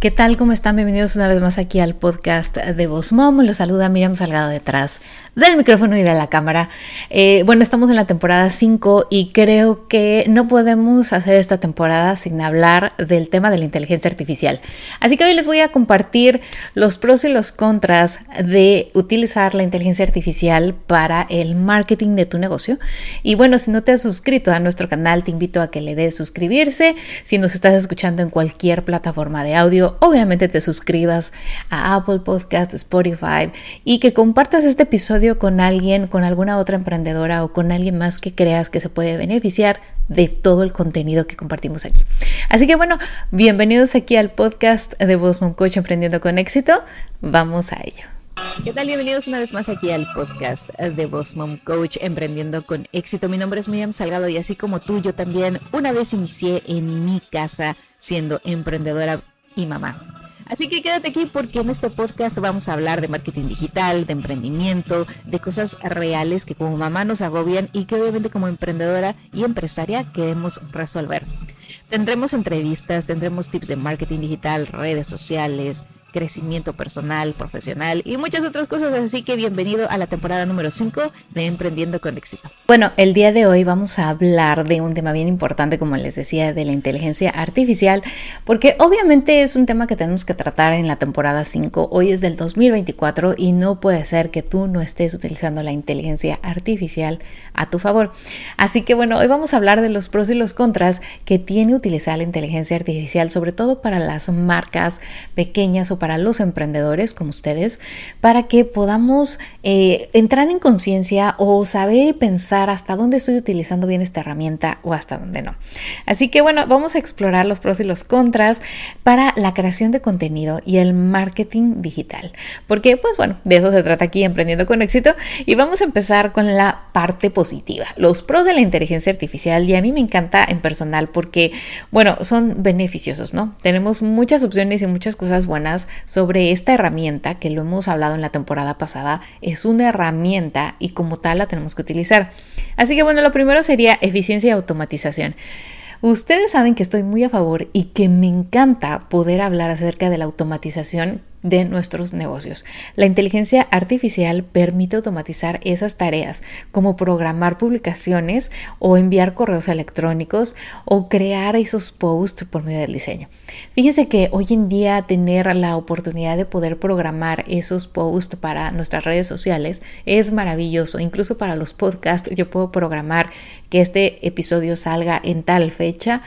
¿Qué tal? ¿Cómo están? Bienvenidos una vez más aquí al podcast de Boss Mom. Los saluda Miriam Salgado detrás del micrófono y de la cámara. Estamos en la temporada 5 y creo que no podemos hacer esta temporada sin hablar del tema de la inteligencia artificial. Así que hoy les voy a compartir los pros y los contras de utilizar la inteligencia artificial para el marketing de tu negocio. Y bueno, si no te has suscrito a nuestro canal, te invito a que le des suscribirse. Si nos estás escuchando en cualquier plataforma de audio, obviamente te suscribas a Apple Podcast, Spotify y que compartas este episodio con alguien, con alguna otra emprendedora o con alguien más que creas que se puede beneficiar de todo el contenido que compartimos aquí. Así que bueno, bienvenidos aquí al podcast de Boss Mom Coach Emprendiendo con Éxito. Vamos a ello. ¿Qué tal? Bienvenidos una vez más aquí al podcast de Boss Mom Coach Emprendiendo con Éxito. Mi nombre es Miriam Salgado y así como tú, yo también una vez inicié en mi casa siendo emprendedora y mamá. Así que quédate aquí porque en este podcast vamos a hablar de marketing digital, de emprendimiento, de cosas reales que como mamá nos agobian y que obviamente como emprendedora y empresaria queremos resolver. Tendremos entrevistas, tendremos tips de marketing digital, redes sociales, crecimiento personal, profesional y muchas otras cosas, así que bienvenido a la temporada número 5 de Emprendiendo con Éxito. Bueno, el día de hoy vamos a hablar de un tema bien importante, como les decía, de la inteligencia artificial, porque obviamente es un tema que tenemos que tratar en la temporada 5. Hoy es del 2024 y no puede ser que tú no estés utilizando la inteligencia artificial a tu favor. Así que bueno, hoy vamos a hablar de los pros y los contras que tiene utilizar la inteligencia artificial, sobre todo para las marcas pequeñas o para los emprendedores como ustedes, para que podamos entrar en conciencia o saber y pensar hasta dónde estoy utilizando bien esta herramienta o hasta dónde no. Así que bueno, vamos a explorar los pros y los contras para la creación de contenido y el marketing digital, porque pues bueno, de eso se trata aquí Emprendiendo con Éxito y vamos a empezar con la parte positiva, los pros de la inteligencia artificial. Y a mí me encanta en personal porque bueno, son beneficiosos, ¿no? Tenemos muchas opciones y muchas cosas buenas sobre esta herramienta que lo hemos hablado en la temporada pasada. Es una herramienta y como tal la tenemos que utilizar. Así que bueno, lo primero sería eficiencia y automatización. Ustedes saben que estoy muy a favor y que me encanta poder hablar acerca de la automatización de nuestros negocios. La inteligencia artificial permite automatizar esas tareas como programar publicaciones o enviar correos electrónicos o crear esos posts por medio del diseño. Fíjense que hoy en día tener la oportunidad de poder programar esos posts para nuestras redes sociales es maravilloso. Incluso para los podcasts yo puedo programar que este episodio salga en tal fecha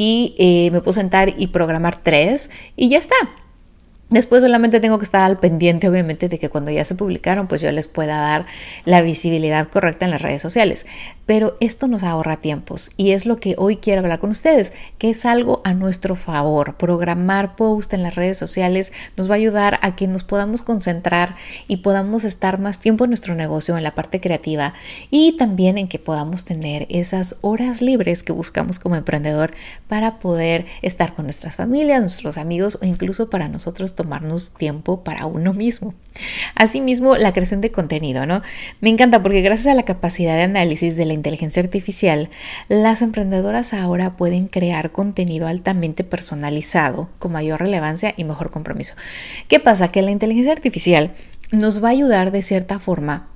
y me puedo sentar y programar 3 y ya está. Después solamente tengo que estar al pendiente, obviamente, de que cuando ya se publicaron, pues yo les pueda dar la visibilidad correcta en las redes sociales. Pero esto nos ahorra tiempos y es lo que hoy quiero hablar con ustedes, que es algo a nuestro favor. Programar post en las redes sociales nos va a ayudar a que nos podamos concentrar y podamos estar más tiempo en nuestro negocio, en la parte creativa y también en que podamos tener esas horas libres que buscamos como emprendedor para poder estar con nuestras familias, nuestros amigos o incluso para nosotros tomarnos tiempo para uno mismo. Asimismo, la creación de contenido, ¿no? Me encanta porque gracias a la capacidad de análisis de la inteligencia artificial, las emprendedoras ahora pueden crear contenido altamente personalizado, con mayor relevancia y mejor compromiso. ¿Qué pasa? Que la inteligencia artificial nos va a ayudar de cierta forma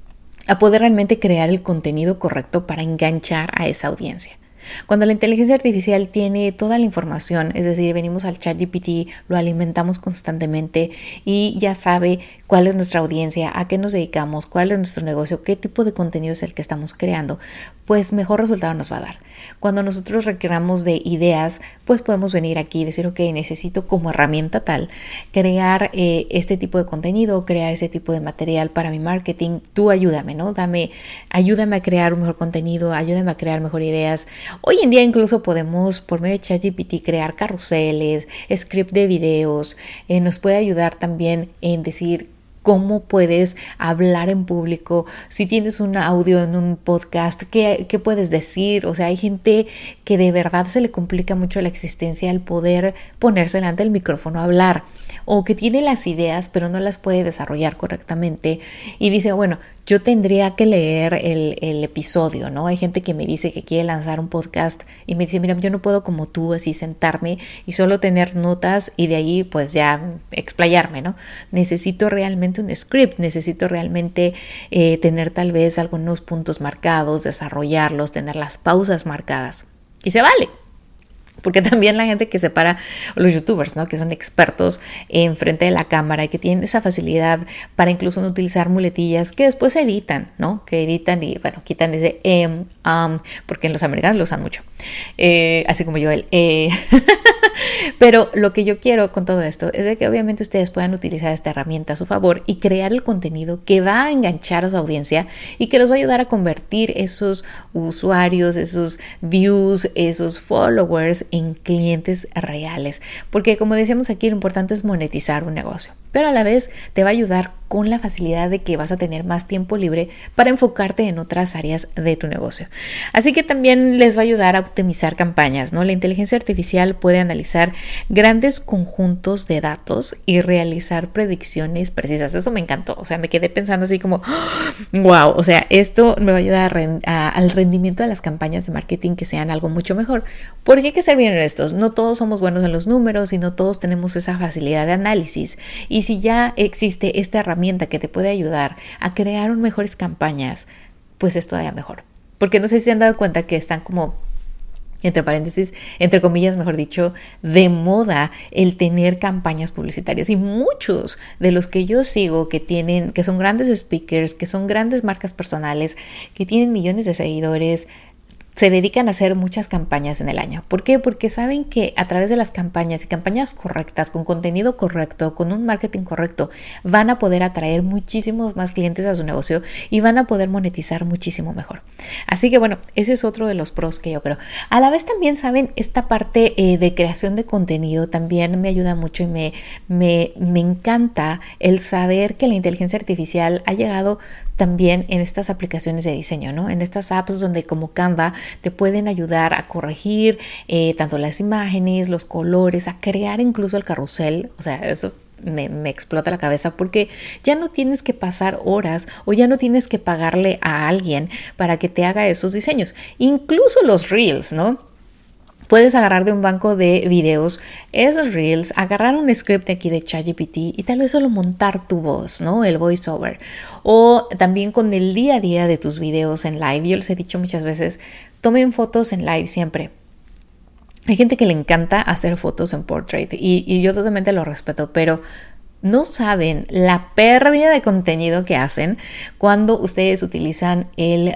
a poder realmente crear el contenido correcto para enganchar a esa audiencia. Cuando la inteligencia artificial tiene toda la información, es decir, venimos al ChatGPT, lo alimentamos constantemente y ya sabe cuál es nuestra audiencia, a qué nos dedicamos, cuál es nuestro negocio, qué tipo de contenido es el que estamos creando, pues mejor resultado nos va a dar. Cuando nosotros requeramos de ideas, pues podemos venir aquí y decir, ok, necesito como herramienta tal crear este tipo de contenido, crear ese tipo de material para mi marketing. Tú ayúdame, ¿no? Ayúdame a crear un mejor contenido, ayúdame a crear mejor ideas. Hoy en día incluso podemos por medio de ChatGPT crear carruseles, script de videos, nos puede ayudar también en decir cómo puedes hablar en público, si tienes un audio en un podcast, qué puedes decir. O sea, hay gente que de verdad se le complica mucho la existencia al poder ponerse delante del micrófono a hablar, o que tiene las ideas pero no las puede desarrollar correctamente y dice, bueno, yo tendría que leer el episodio, ¿no? Hay gente que me dice que quiere lanzar un podcast y me dice, mira, yo no puedo como tú así sentarme y solo tener notas y de ahí pues ya explayarme, ¿no? Necesito realmente un script, necesito realmente tener tal vez algunos puntos marcados, desarrollarlos, tener las pausas marcadas. Y se vale. Porque también la gente que se para, los youtubers, ¿no? Que son expertos en frente de la cámara y que tienen esa facilidad para incluso no utilizar muletillas que después editan, ¿no? Que editan y, bueno, quitan ese porque los americanos lo usan mucho. Así como yo, Pero lo que yo quiero con todo esto es de que obviamente ustedes puedan utilizar esta herramienta a su favor y crear el contenido que va a enganchar a su audiencia y que los va a ayudar a convertir esos usuarios, esos views, esos followers en clientes reales. Porque como decíamos aquí, lo importante es monetizar un negocio, pero a la vez te va a ayudar con la facilidad de que vas a tener más tiempo libre para enfocarte en otras áreas de tu negocio. Así que también les va a ayudar a optimizar campañas, ¿no? La inteligencia artificial puede analizar grandes conjuntos de datos y realizar predicciones precisas. Eso me encantó. O sea, me quedé pensando así como, wow, o sea, esto me va a ayudar al rendimiento de las campañas de marketing que sean algo mucho mejor. Porque hay que ser bien honestos, no todos somos buenos en los números y no todos tenemos esa facilidad de análisis. Y si ya existe esta herramienta que te puede ayudar a crear mejores campañas, pues es todavía mejor. Porque no sé si se han dado cuenta que están como, entre paréntesis, entre comillas, mejor dicho, de moda el tener campañas publicitarias. Y muchos de los que yo sigo que son grandes speakers, que son grandes marcas personales, que tienen millones de seguidores, se dedican a hacer muchas campañas en el año. ¿Por qué? Porque saben que a través de las campañas y campañas correctas, con contenido correcto, con un marketing correcto, van a poder atraer muchísimos más clientes a su negocio y van a poder monetizar muchísimo mejor. Así que bueno, ese es otro de los pros que yo creo. A la vez también, saben, esta parte de creación de contenido también me ayuda mucho y me encanta el saber que la inteligencia artificial ha llegado también en estas aplicaciones de diseño, ¿no? En estas apps donde como Canva te pueden ayudar a corregir tanto las imágenes, los colores, a crear incluso el carrusel. O sea, eso me explota la cabeza porque ya no tienes que pasar horas o ya no tienes que pagarle a alguien para que te haga esos diseños. Incluso los reels, ¿no? Puedes agarrar de un banco de videos esos reels, agarrar un script de aquí de ChatGPT y tal vez solo montar tu voz, ¿no? El voiceover. O también con el día a día de tus videos en live. Yo les he dicho muchas veces, tomen fotos en live siempre. Hay gente que le encanta hacer fotos en portrait y yo totalmente lo respeto, pero no saben la pérdida de contenido que hacen cuando ustedes utilizan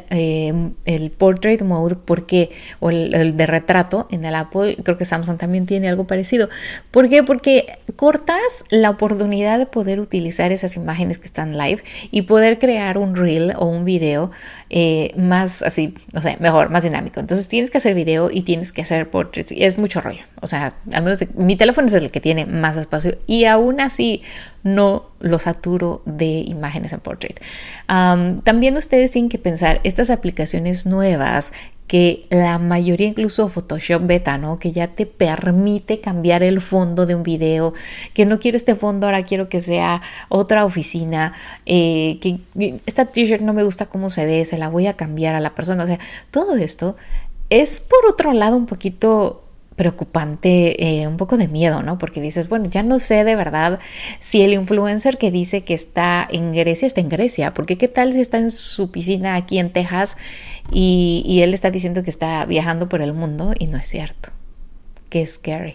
el portrait mode, porque, o el de retrato en el Apple. Creo que Samsung también tiene algo parecido. ¿Por qué? Porque cortas la oportunidad de poder utilizar esas imágenes que están live y poder crear un reel o un video más así, o sea, mejor, más dinámico. Entonces tienes que hacer video y tienes que hacer portraits y es mucho rollo. O sea, al menos mi teléfono es el que tiene más espacio y aún así no lo saturo de imágenes en portrait. También ustedes tienen que pensar, estas aplicaciones nuevas que la mayoría, incluso Photoshop Beta, ¿no? Que ya te permite cambiar el fondo de un video, que no quiero este fondo, ahora quiero que sea otra oficina, que esta t-shirt no me gusta cómo se ve, se la voy a cambiar a la persona. O sea, todo esto es por otro lado un poquito preocupante, un poco de miedo, ¿no? Porque dices, bueno, ya no sé de verdad si el influencer que dice que está en Grecia está en Grecia, porque qué tal si está en su piscina aquí en Texas y él está diciendo que está viajando por el mundo y no es cierto. Qué scary.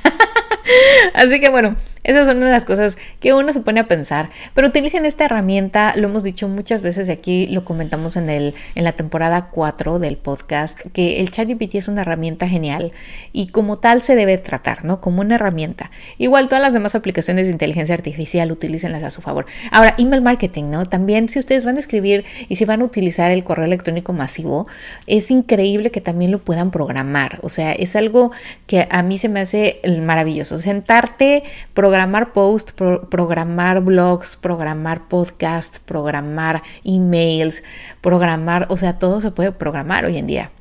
Así que bueno, esas son una de las cosas que uno se pone a pensar, pero utilicen esta herramienta. Lo hemos dicho muchas veces y aquí lo comentamos en la temporada 4 del podcast, que el ChatGPT es una herramienta genial y como tal se debe tratar, ¿no? Como una herramienta. Igual todas las demás aplicaciones de inteligencia artificial, utilícenlas a su favor. Ahora, email marketing, ¿no? También si ustedes van a escribir y si van a utilizar el correo electrónico masivo, es increíble que también lo puedan programar. O sea, es algo que a mí se me hace maravilloso. Sentarte, programar programar posts, programar blogs, programar podcasts, programar emails, programar, o sea, todo se puede programar hoy en día.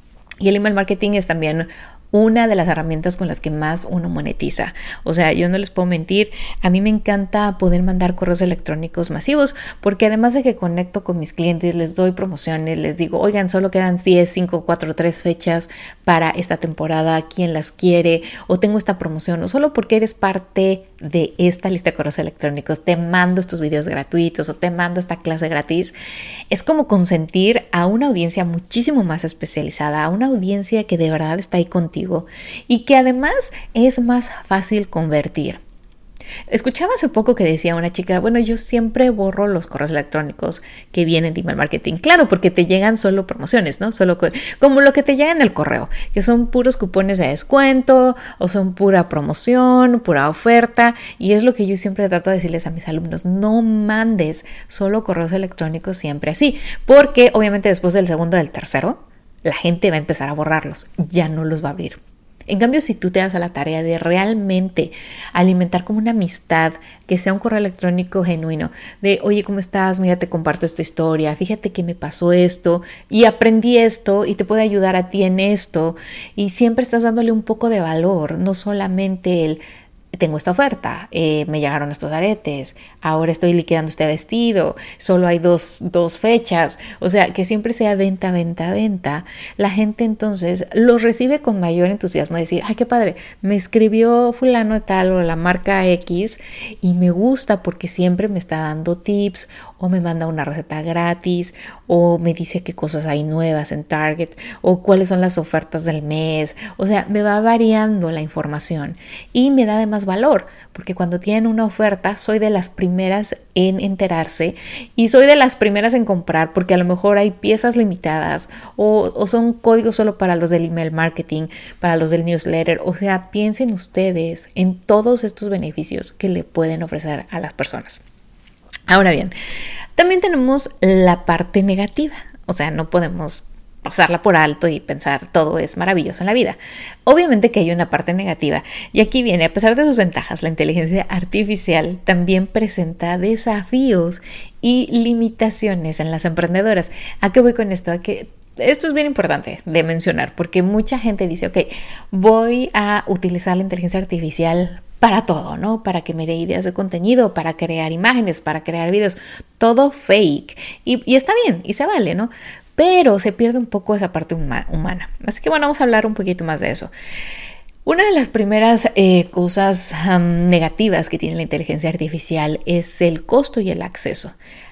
Y el email marketing es también una de las herramientas con las que más uno monetiza. O sea, yo no les puedo mentir, a mí me encanta poder mandar correos electrónicos masivos porque además de que conecto con mis clientes, les doy promociones, les digo, oigan, solo quedan 10, 5, 4, 3 fechas para esta temporada, ¿quién las quiere? O tengo esta promoción, o solo porque eres parte de esta lista de correos electrónicos, te mando estos videos gratuitos o te mando esta clase gratis. Es como consentir a una audiencia muchísimo más especializada, a una audiencia que de verdad está ahí contigo y que además es más fácil convertir. Escuchaba hace poco que decía una chica, bueno, yo siempre borro los correos electrónicos que vienen de email marketing. Claro, porque te llegan solo promociones, ¿no? Solo como lo que te llega en el correo, que son puros cupones de descuento o son pura promoción, pura oferta. Y es lo que yo siempre trato de decirles a mis alumnos, no mandes solo correos electrónicos siempre así, porque obviamente después del segundo o del tercero, la gente va a empezar a borrarlos, ya no los va a abrir. En cambio, si tú te das a la tarea de realmente alimentar como una amistad, que sea un correo electrónico genuino, de oye, ¿cómo estás? Mira, te comparto esta historia, fíjate que me pasó esto y aprendí esto y te puede ayudar a ti en esto, y siempre estás dándole un poco de valor, no solamente el tengo esta oferta, me llegaron estos aretes, ahora estoy liquidando este vestido, solo hay dos fechas, o sea, que siempre sea venta, venta, venta. La gente entonces los recibe con mayor entusiasmo, decir, ay, qué padre, me escribió fulano de tal o la marca X y me gusta porque siempre me está dando tips o me manda una receta gratis o me dice qué cosas hay nuevas en Target o cuáles son las ofertas del mes, o sea, me va variando la información y me da además valor, porque cuando tienen una oferta soy de las primeras en enterarse y soy de las primeras en comprar porque a lo mejor hay piezas limitadas o son códigos solo para los del email marketing, para los del newsletter. O sea, piensen ustedes en todos estos beneficios que le pueden ofrecer a las personas. Ahora bien, también tenemos la parte negativa, o sea, no podemos pasarla por alto y pensar todo es maravilloso en la vida. Obviamente que hay una parte negativa y aquí viene, a pesar de sus ventajas, la inteligencia artificial también presenta desafíos y limitaciones en las emprendedoras. ¿A qué voy con esto? A que esto es bien importante de mencionar porque mucha gente dice, ok, voy a utilizar la inteligencia artificial para todo, ¿no? Para que me dé ideas de contenido, para crear imágenes, para crear videos, todo fake. Y está bien, y se vale, ¿no? Pero se pierde un poco esa parte humana. Así que bueno, vamos a hablar un poquito más de eso. Una de las primeras cosas negativas que tiene la inteligencia artificial es el costo y el acceso.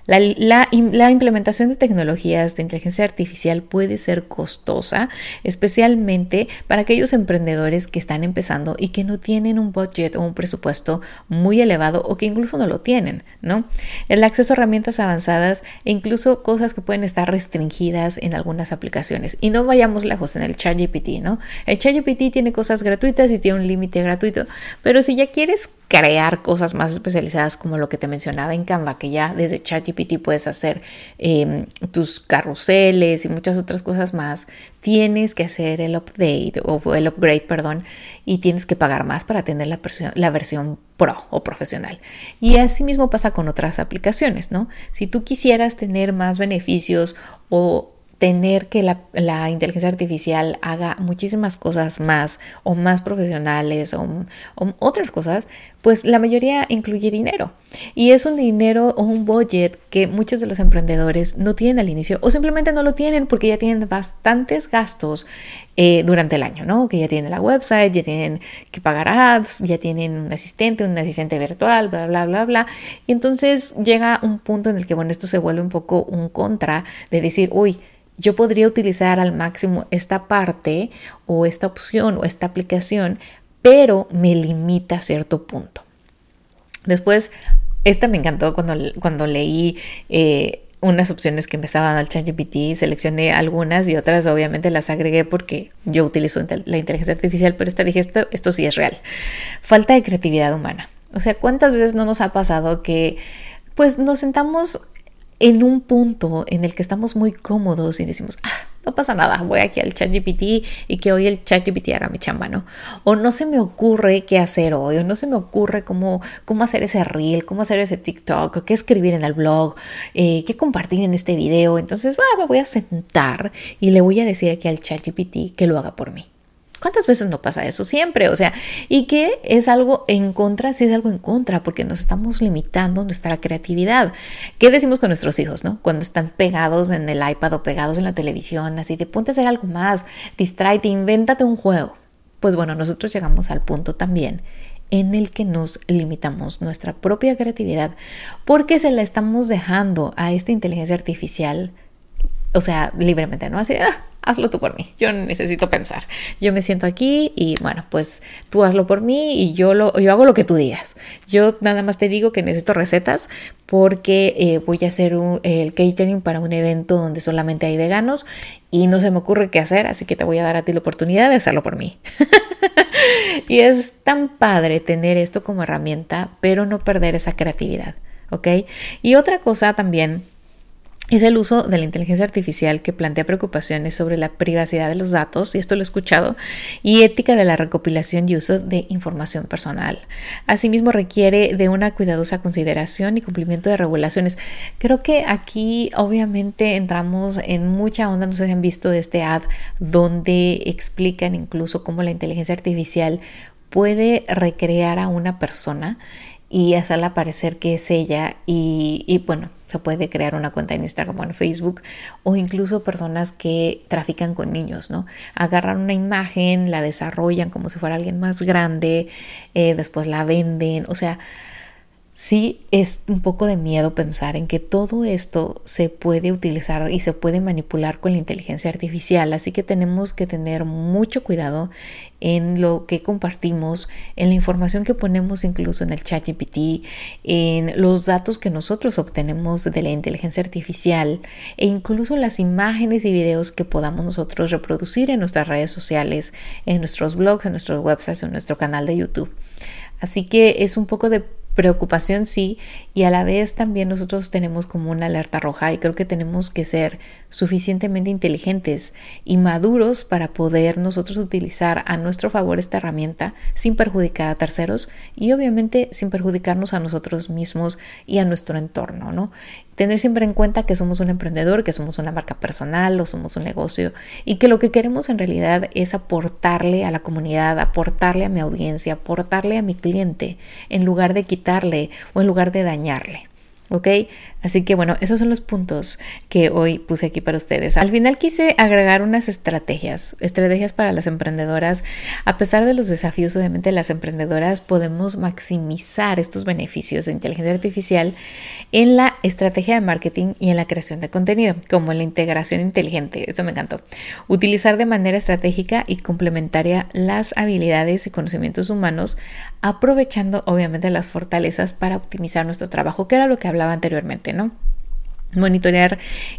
La implementación de tecnologías de inteligencia artificial puede ser costosa, especialmente para aquellos emprendedores que están empezando y que no tienen un budget o un presupuesto muy elevado o que incluso no lo tienen, ¿no? El acceso a herramientas avanzadas e incluso cosas que pueden estar restringidas en algunas aplicaciones. Y no vayamos lejos en el ChatGPT, ¿no? El ChatGPT tiene cosas gratuitas y tiene un límite gratuito, pero si ya quieres crear cosas más especializadas como lo que te mencionaba en Canva, que ya desde ChatGPT puedes hacer tus carruseles y muchas otras cosas más, tienes que hacer el upgrade, y tienes que pagar más para tener la versión pro o profesional. Y así mismo pasa con otras aplicaciones, ¿no? Si tú quisieras tener más beneficios o tener que la inteligencia artificial haga muchísimas cosas más o más profesionales o otras cosas, pues la mayoría incluye dinero. Y es un dinero o un budget que muchos de los emprendedores no tienen al inicio o simplemente no lo tienen porque ya tienen bastantes gastos durante el año, ¿no? Que ya tienen la website, ya tienen que pagar ads, ya tienen un asistente virtual, bla, bla, bla, bla. Y entonces llega un punto en el que, bueno, esto se vuelve un poco un contra de decir, uy, yo podría utilizar al máximo esta parte o esta opción o esta aplicación, pero me limita a cierto punto. Después, esta me encantó cuando leí unas opciones que me estaba dando el ChatGPT, seleccioné algunas y otras obviamente las agregué porque yo utilizo la inteligencia artificial, pero dije, esto sí es real. Falta de creatividad humana. O sea, ¿cuántas veces no nos ha pasado que pues nos sentamos en un punto en el que estamos muy cómodos y decimos, no pasa nada, voy aquí al ChatGPT y que hoy el ChatGPT haga mi chamba, ¿no? O no se me ocurre qué hacer hoy, o no se me ocurre cómo hacer ese reel, cómo hacer ese TikTok, o qué escribir en el blog, qué compartir en este video. Entonces, me voy a sentar y le voy a decir aquí al ChatGPT que lo haga por mí. ¿Cuántas veces no pasa eso? Siempre, o sea, y que es algo en contra, sí es algo en contra, porque nos estamos limitando nuestra creatividad. ¿Qué decimos con nuestros hijos, no? Cuando están pegados en el iPad o pegados en la televisión, así de ponte a hacer algo más, distráete, invéntate un juego. Pues bueno, nosotros llegamos al punto también en el que nos limitamos nuestra propia creatividad porque se la estamos dejando a esta inteligencia artificial, o sea, libremente, ¿no? Así, hazlo tú por mí, yo no necesito pensar. Yo me siento aquí y bueno, pues tú hazlo por mí y yo hago lo que tú digas. Yo nada más te digo que necesito recetas porque voy a hacer el catering para un evento donde solamente hay veganos y no se me ocurre qué hacer, así que te voy a dar a ti la oportunidad de hacerlo por mí. Y es tan padre tener esto como herramienta, pero no perder esa creatividad, ¿ok? Y otra cosa también es el uso de la inteligencia artificial que plantea preocupaciones sobre la privacidad de los datos, y esto lo he escuchado, y ética de la recopilación y uso de información personal. Asimismo, requiere de una cuidadosa consideración y cumplimiento de regulaciones. Creo que aquí obviamente entramos en mucha onda, no sé si han visto este ad donde explican incluso cómo la inteligencia artificial puede recrear a una persona y hacerla parecer que es ella y bueno, se puede crear una cuenta en Instagram o en Facebook, o incluso personas que trafican con niños, ¿no? Agarran una imagen, la desarrollan como si fuera alguien más grande, después la venden, o sea, sí es un poco de miedo pensar en que todo esto se puede utilizar y se puede manipular con la inteligencia artificial, así que tenemos que tener mucho cuidado en lo que compartimos, en la información que ponemos incluso en el ChatGPT, en los datos que nosotros obtenemos de la inteligencia artificial e incluso las imágenes y videos que podamos nosotros reproducir en nuestras redes sociales, en nuestros blogs, en nuestros websites, en nuestro canal de YouTube. Así que es un poco de preocupación, sí, y a la vez también nosotros tenemos como una alerta roja y creo que tenemos que ser suficientemente inteligentes y maduros para poder nosotros utilizar a nuestro favor esta herramienta sin perjudicar a terceros y obviamente sin perjudicarnos a nosotros mismos y a nuestro entorno, ¿no? Tener siempre en cuenta que somos un emprendedor, que somos una marca personal o somos un negocio y que lo que queremos en realidad es aportarle a la comunidad, aportarle a mi audiencia, aportarle a mi cliente en lugar de quitarle o en lugar de dañarle. ¿Ok? Así que bueno, esos son los puntos que hoy puse aquí para ustedes. Al final quise agregar unas estrategias para las emprendedoras. A pesar de los desafíos, obviamente las emprendedoras podemos maximizar estos beneficios de inteligencia artificial en la estrategia de marketing y en la creación de contenido, como en la integración inteligente. Eso me encantó. Utilizar de manera estratégica y complementaria las habilidades y conocimientos humanos, aprovechando obviamente las fortalezas para optimizar nuestro trabajo, que era lo que hablaba anteriormente, ¿no? Monitorear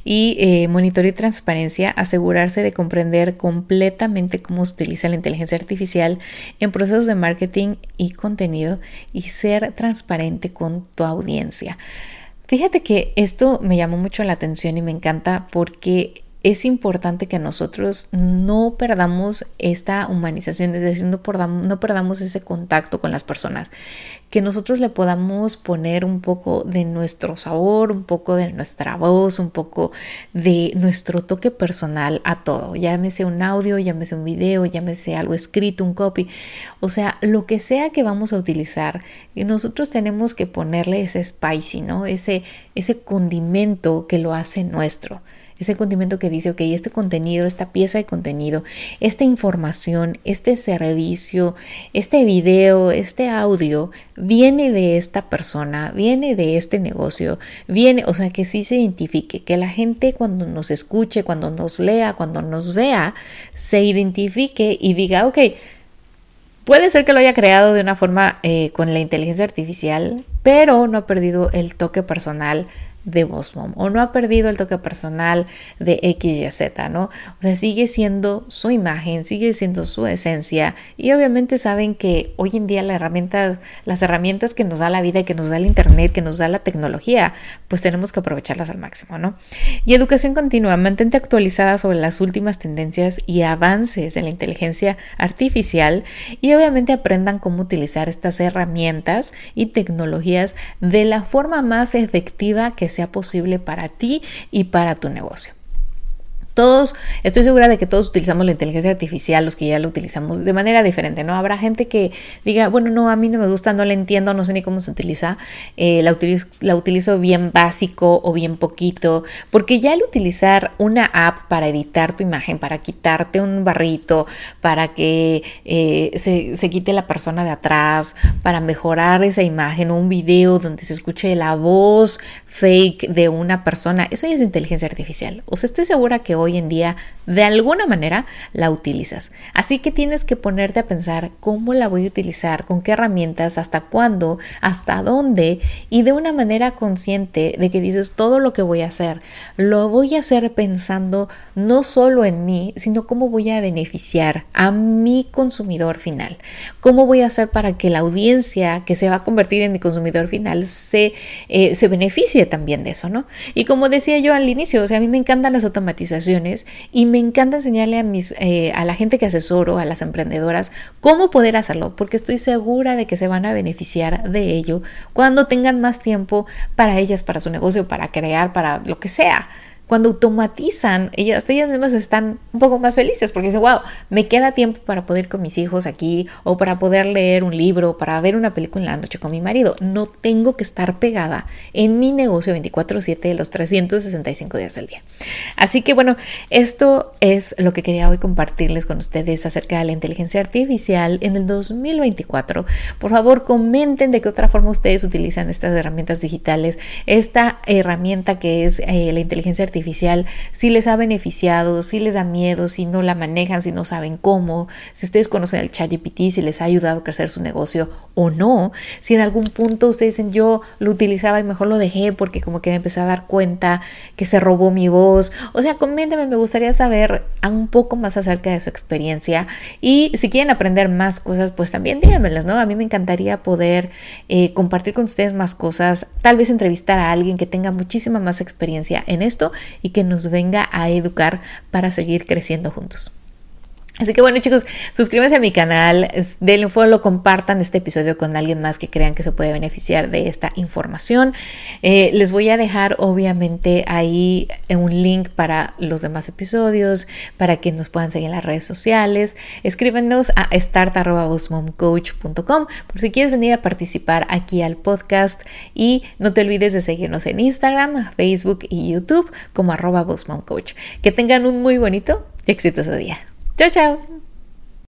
y monitoreo y transparencia, asegurarse de comprender completamente cómo se utiliza la inteligencia artificial en procesos de marketing y contenido y ser transparente con tu audiencia. Fíjate que esto me llamó mucho la atención y me encanta porque es importante que nosotros no perdamos esta humanización, es decir, no perdamos ese contacto con las personas, que nosotros le podamos poner un poco de nuestro sabor, un poco de nuestra voz, un poco de nuestro toque personal a todo, llámese un audio, llámese un video, llámese algo escrito, un copy, o sea, lo que sea que vamos a utilizar, y nosotros tenemos que ponerle ese spicy, ¿no? Ese condimento que lo hace nuestro. Ese condimento que dice, ok, este contenido, esta pieza de contenido, esta información, este servicio, este video, este audio, viene de esta persona, viene de este negocio, o sea, que sí se identifique, que la gente cuando nos escuche, cuando nos lea, cuando nos vea, se identifique y diga, ok, puede ser que lo haya creado de una forma con la inteligencia artificial, pero no ha perdido el toque personal de Boss Mom o no ha perdido el toque personal de X, Y, Z, ¿no? O sea, sigue siendo su imagen, sigue siendo su esencia y obviamente saben que hoy en día las herramientas que nos da la vida, que nos da el internet, que nos da la tecnología, pues tenemos que aprovecharlas al máximo, ¿no? Y educación continua, mantente actualizada sobre las últimas tendencias y avances de la inteligencia artificial y obviamente aprendan cómo utilizar estas herramientas y tecnologías de la forma más efectiva que sea posible para ti y para tu negocio. Estoy segura de que todos utilizamos la inteligencia artificial, los que ya lo utilizamos de manera diferente, ¿no? Habrá gente que diga, bueno, no, a mí no me gusta, no la entiendo, no sé ni cómo se utiliza, la utilizo bien básico o bien poquito, porque ya el utilizar una app para editar tu imagen, para quitarte un barrito, para que se quite la persona de atrás, para mejorar esa imagen o un video donde se escuche la voz fake de una persona, eso ya es inteligencia artificial. O sea, estoy segura que hoy en día de alguna manera la utilizas. Así que tienes que ponerte a pensar cómo la voy a utilizar, con qué herramientas, hasta cuándo, hasta dónde y de una manera consciente de que dices todo lo que voy a hacer, lo voy a hacer pensando no solo en mí, sino cómo voy a beneficiar a mi consumidor final. Cómo voy a hacer para que la audiencia que se va a convertir en mi consumidor final se beneficie también de eso, ¿no? Y como decía yo al inicio, o sea, a mí me encantan las automatizaciones y me encanta enseñarle a la gente que asesoro, a las emprendedoras, cómo poder hacerlo, porque estoy segura de que se van a beneficiar de ello cuando tengan más tiempo para ellas, para su negocio, para crear, para lo que sea. Cuando automatizan, ellas mismas están un poco más felices porque dicen, wow, me queda tiempo para poder ir con mis hijos aquí o para poder leer un libro, para ver una película en la noche con mi marido. No tengo que estar pegada en mi negocio 24/7 los 365 días al día. Así que bueno, esto es lo que quería hoy compartirles con ustedes acerca de la inteligencia artificial en el 2024. Por favor, comenten de qué otra forma ustedes utilizan estas herramientas digitales, esta herramienta que es la inteligencia artificial, si les ha beneficiado, si les da miedo, si no la manejan, si no saben cómo, si ustedes conocen el ChatGPT, si les ha ayudado a crecer su negocio o no, si en algún punto ustedes dicen yo lo utilizaba y mejor lo dejé porque como que me empecé a dar cuenta que se robó mi voz. O sea, coméntenme, me gustaría saber un poco más acerca de su experiencia y si quieren aprender más cosas, pues también díganmelas, ¿no? A mí me encantaría poder compartir con ustedes más cosas, tal vez entrevistar a alguien que tenga muchísima más experiencia en esto y que nos venga a educar para seguir creciendo juntos. Así que bueno, chicos, suscríbanse a mi canal, denle un follow, compartan este episodio con alguien más que crean que se puede beneficiar de esta información. Les voy a dejar obviamente ahí un link para los demás episodios, para que nos puedan seguir en las redes sociales. Escríbenos a start@bossmomcoach.com por si quieres venir a participar aquí al podcast y no te olvides de seguirnos en Instagram, Facebook y YouTube como @bossmomcoach. Que tengan un muy bonito y exitoso día. Chao, chao.